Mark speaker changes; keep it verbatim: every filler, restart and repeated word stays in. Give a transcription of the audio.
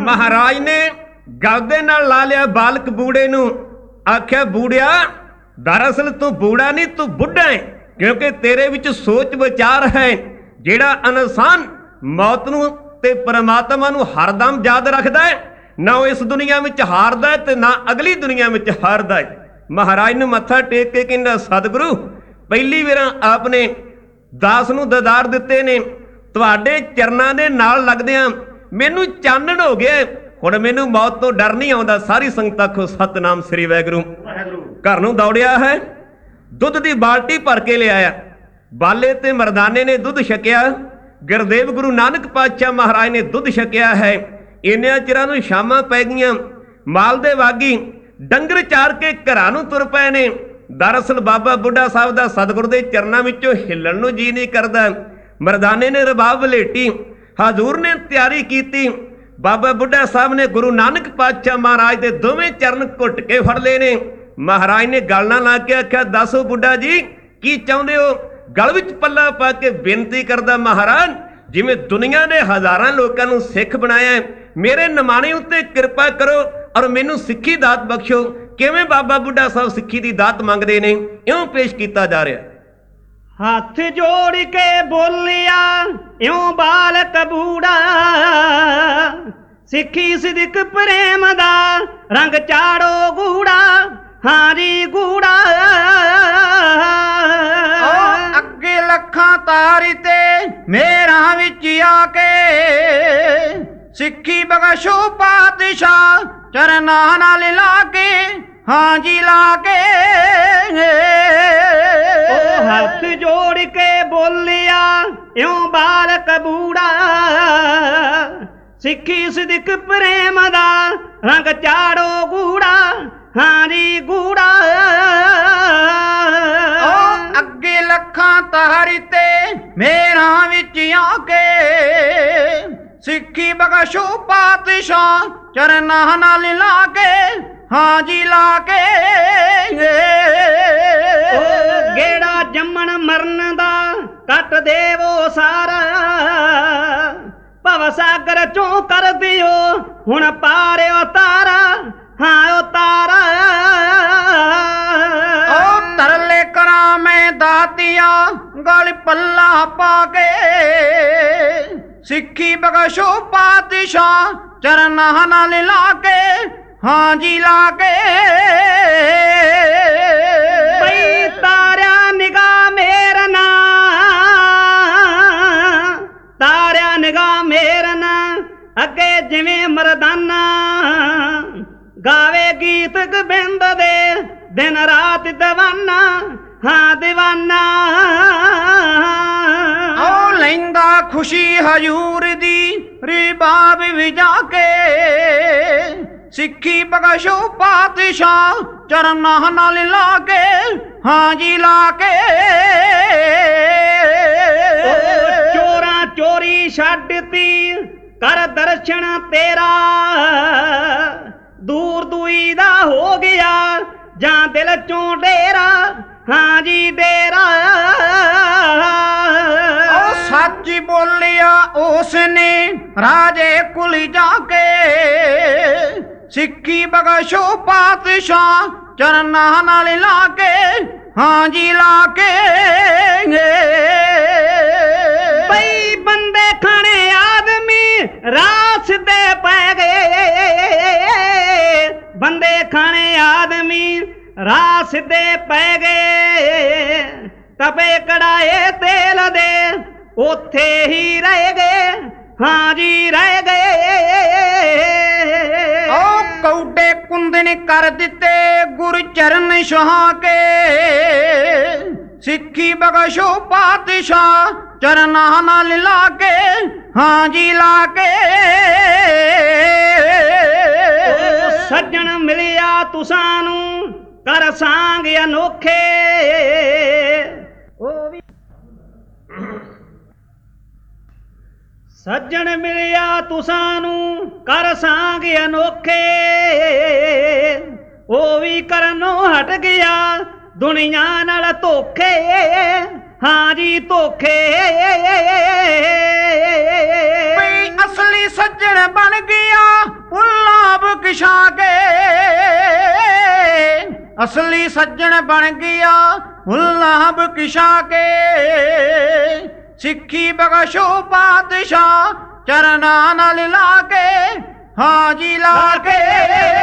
Speaker 1: महाराज ने गल दे नाल ला लिया बालक बूढ़े नूं, आख्या बूढ़िया दरअसल तू बूढ़ा नहीं तू बुढ़ा है, क्योंकि तेरे विच सोच विचार है जिहड़ा इनसान मौत नूं ते परमात्मा नूं हरदम याद रखदा है, ना इस दुनिया विच हारदा है ते ना अगली दुनिया विच हारदा है। महाराज नूं मत्था टेक के कहंदा सतगुरु पहली वार आपने दास नूं ददार दिते ने, तुहाडे चरनां दे नाल लगदिआं मैनूं चानण हो गया, हुण मैनूं मौत तो डर नहीं आउंदा। सारी संगत आखो सतनाम श्री वाहिगुरू। घर नूं दौड़िया है, दुध की बाल्टी भर के लिआया, बाले ते मरदाने ने दुध छकिया, गुरदेव गुरु नानक पातशाह महाराज ने दुध छकिया है। इन्नियां चिरां नूं शामां पै गईआं, माल दे वागी डंगर चार के घरां नूं तुर पए ने। दरअसल बाबा बुढ़ा साहब दा सतगुर दे चरनां विचों हिलण नूं जी नहीं करदा। मरदाने ने रबाब वलेटी, हजूर ने तैयारी की, बाबा बुढ़ा साहब ने गुरु नानक पातशाह महाराज के दोवें चरण घुट के फड़ ले ने। महाराज ने गल ना ला के आख्या दसो बुढ़ा जी की चाहुंदे हो। गल विच पल्ला पा के बेनती करदा महाराज जिवें दुनिया ने हज़ारां लोकां नूं सिख बनाया है, मेरे नमाणे उत्ते कृपा करो और मैनूं सिੱਖੀ दात बख्शो। किवें बाबा बुढ़ा साहब सिੱਖੀ दी दात मंगदे ने, इउं पेश कीता जा रहा।
Speaker 2: हाथ जोड़ के बोलिया इउं बालक बूढ़ा, सिੱਖੀ सिदक प्रेम दा रंग चाड़ो गूड़ा, हाँ जी गूड़ा।
Speaker 3: अगे लखां तारी ते मेरा विच आके, सिੱਖੀ बख्शो पातशाह चरनां नाल लाके, हाँ जी लाके।
Speaker 2: हाथ जोड़ के बोलिया इउं बालक बूढ़ा, सिੱਖੀ सिदक प्रेम दा रंग चाड़ो गूड़ा, हाँ जी गूड़ा।
Speaker 3: अगे लखां तारी ते मेरा विच आके, सिੱਖੀ बख्शो पातशाह चरनां नाल लाके, हाँ जी लाके।
Speaker 2: गेड़ा जम्मण मरण दा कट देवो सारा, भव सागर चों कर दियो हुण पारियो तारा, हाँ ओ तारा।
Speaker 3: ओ तरले करा मैं दातिया गल पल्ला पाके, सिੱਖੀ बख्शो पातशाह चरनां नाल लाके, हाँ जी लाके।
Speaker 2: बई तारिया निगाह मेरा ना, तारिया निगाह मेरा ना, अगे जिवें मरदाना गावे गीत गोबिंद दे दिन रात दीवाना, हाँ दीवाना।
Speaker 3: ओ लैंदा खुशी हजूर दी रिबाब विजा के, सिੱਖੀ बख्शो पातशाह चरनां नाल लाके, हाँ जी लाके।
Speaker 2: चोरा चोरी छड्डती कर दर्शन तेरा, दूर दुई दा हो गया जां दिल चों डेरा, हाँ जी डेरा।
Speaker 3: ओ सच बोलिया उसने राजे कुल जाके, सिੱਖੀ बख्शो पातशाह चरनां नाल लाके, हाँ जी लाके।
Speaker 2: बई बंदे खाने आदमी रास दे पै गए, बंदे खाने आदमी रास दे पै गए, तपे कड़ाए तेल दे ओथे ही रह गए, हाँ जी रह गए।
Speaker 3: ओ कौडे कुंदन कर दिते गुरु चरण सुहा के, सिੱਖੀ बख्शो पातशाह चरनां नाल लाके, हाँ जी लाके।
Speaker 2: सज्जन मिलिया तुसानू कर सांग अनोखे, सज्जन मिलिया तुसानू कर सांग अनोखे, ओ भी करनों हट गया दुनिया नाल धोखे, हाँ जी धोखे।
Speaker 3: असली सज्जन बन गया ਅਸਲੀ ਸੱਜਣ ਬਣ ਗਿਆ ਹੁੱਲਾ ਬਖਸ਼ਾ ਕੇ ਸਿੱਖੀ ਬਖਸ਼ੋ ਪਾਤਸ਼ਾਹ ਚਰਨਾਂ ਨਾਲ ਲਾ ਕੇ ਹਾਂ ਜੀ ਲਾ ਕੇ